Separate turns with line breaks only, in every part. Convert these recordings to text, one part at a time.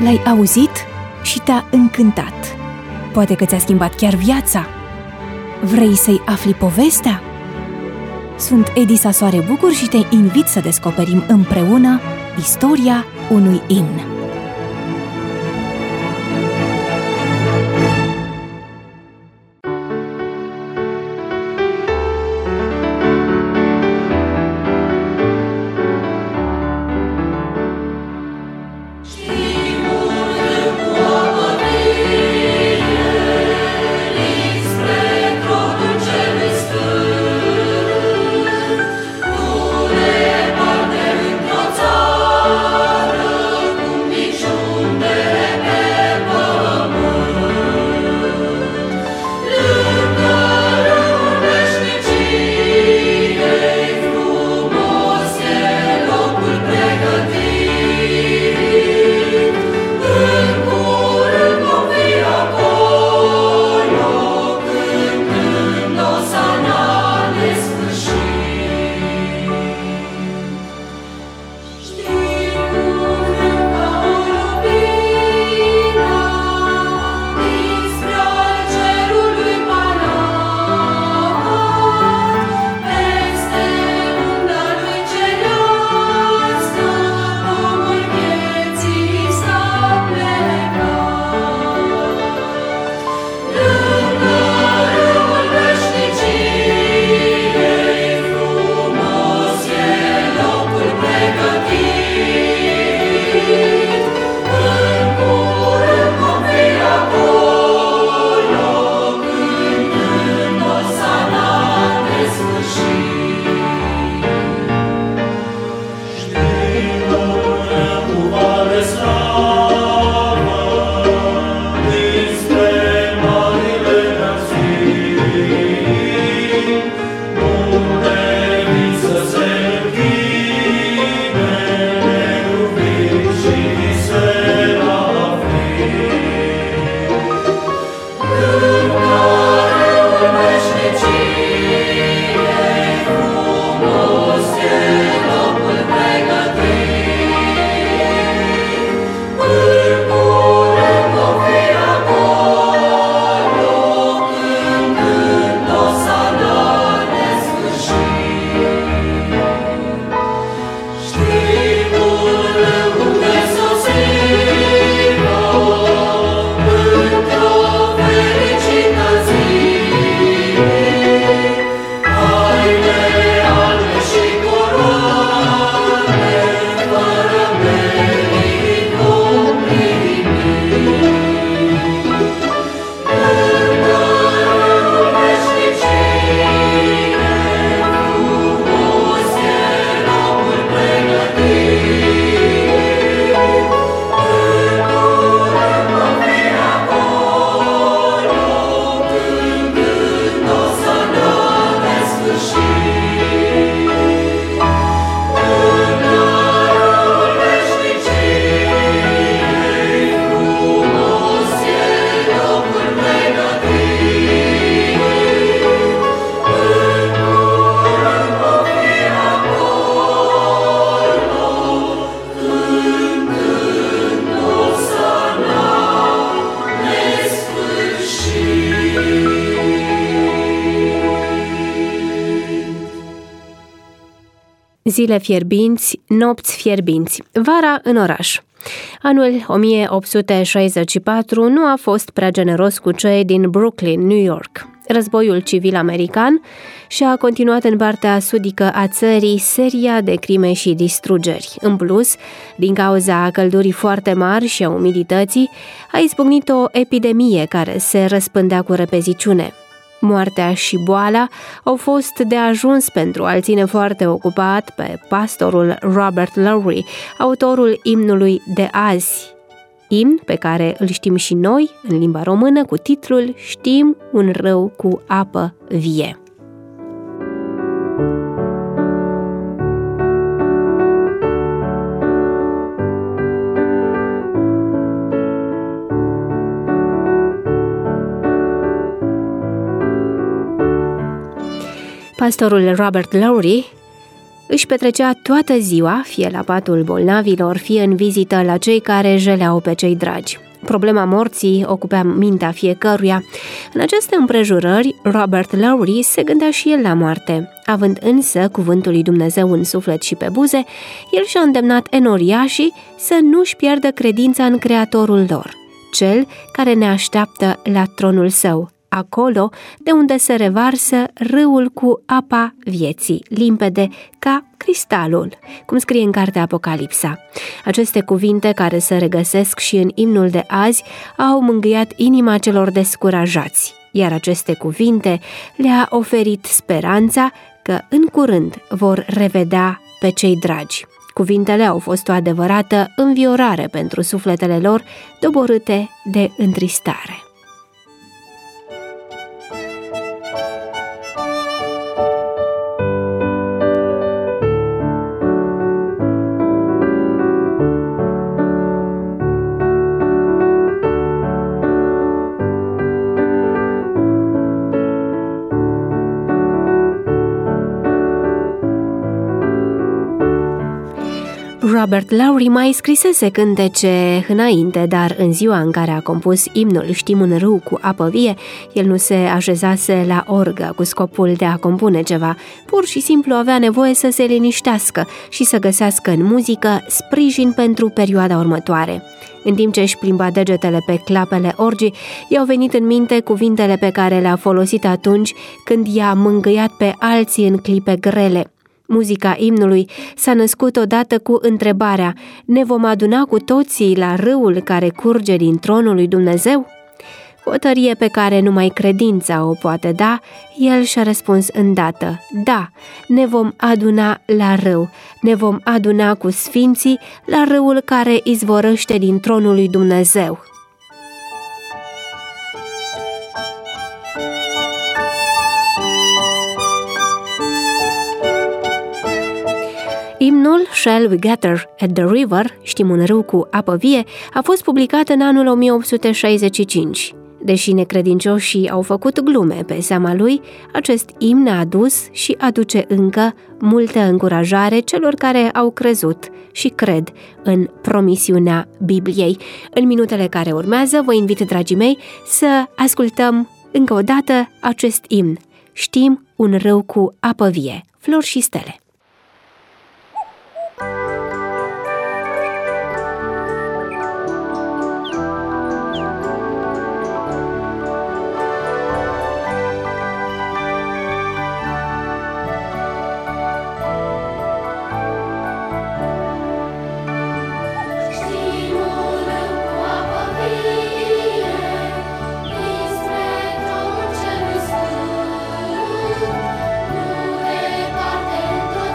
l-ai auzit și te-a încântat. Poate că ți-a schimbat chiar viața. Vrei să-i afli povestea? Sunt Edisa Soare Bucur și te invit să descoperim împreună istoria unui imn.
Zile fierbinți, nopți fierbinți, vara în oraș. Anul 1864 nu a fost prea generos cu cei din Brooklyn, New York. Războiul civil american și-a continuat în partea sudică a țării seria de crime și distrugeri. În plus, din cauza căldurii foarte mari și a umidității, a izbucnit o epidemie care se răspândea cu repeziciune. Moartea și boala au fost de ajuns pentru a-l ține foarte ocupat pe pastorul Robert Lowry, autorul imnului de azi. Imn pe care îl știm și noi, în limba română, cu titlul Știm un râu cu apă vie. Pastorul Robert Lowry Își petrecea toată ziua, fie la patul bolnavilor, fie în vizită la cei care jeleau pe cei dragi. Problema morții ocupea mintea fiecăruia. În aceste împrejurări, Robert Lowry se gândea și el la moarte. Având însă cuvântul lui Dumnezeu în suflet și pe buze, el și-a îndemnat enoriașii să nu-și pierdă credința în Creatorul lor, cel care ne așteaptă la tronul său, acolo de unde se revarsă râul cu apa vieții, limpede ca cristalul, cum scrie în cartea Apocalipsa. Aceste cuvinte, care se regăsesc și în imnul de azi, au mângâiat inima celor descurajați, iar aceste cuvinte le-a oferit speranța că în curând vor revedea pe cei dragi. Cuvintele au fost o adevărată înviorare pentru sufletele lor doborâte de întristare. Robert Lowry mai scrisese cântece înainte, dar în ziua în care a compus imnul Știm un râu cu apă vie, el nu se așezase la orgă cu scopul de a compune ceva, pur și simplu avea nevoie să se liniștească și să găsească în muzică sprijin pentru perioada următoare. În timp ce își plimba degetele pe clapele orgii, i-au venit în minte cuvintele pe care le-a folosit atunci când i-a mângâiat pe alții în clipe grele. Muzica imnului s-a născut odată cu întrebarea: ne vom aduna cu toții la râul care curge din tronul lui Dumnezeu? Cu o tărie pe care numai credința o poate da, el și-a răspuns îndată: da, ne vom aduna la râu, ne vom aduna cu sfinții la râul care izvorăște din tronul lui Dumnezeu. Imnul Shall We Gather at the River, Știm un râu cu apă vie, a fost publicat în anul 1865. Deși necredincioșii au făcut glume pe seama lui, acest imn a adus și aduce încă multă încurajare celor care au crezut și cred în promisiunea Bibliei. În minutele care urmează, vă invit, dragii mei, să ascultăm încă o dată acest imn. Știm un râu cu apă vie, flori și stele.
Departe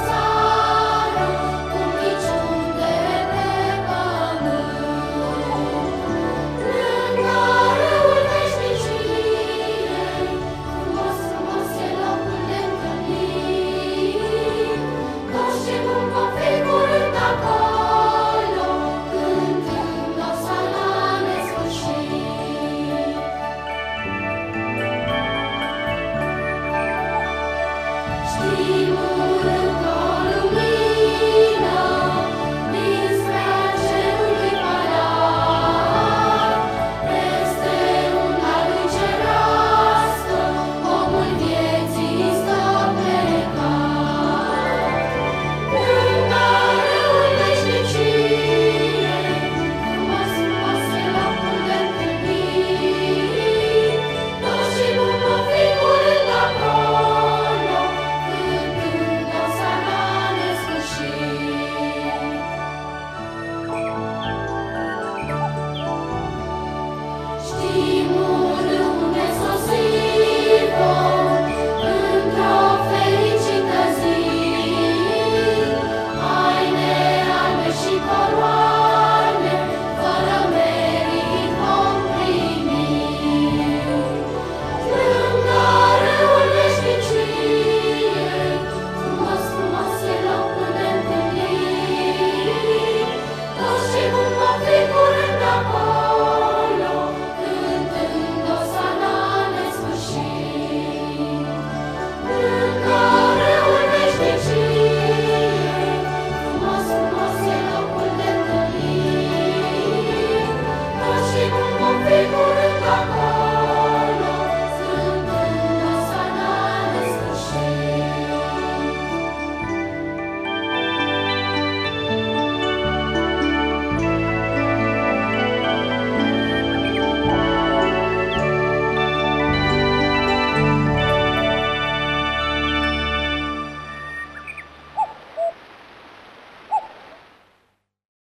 la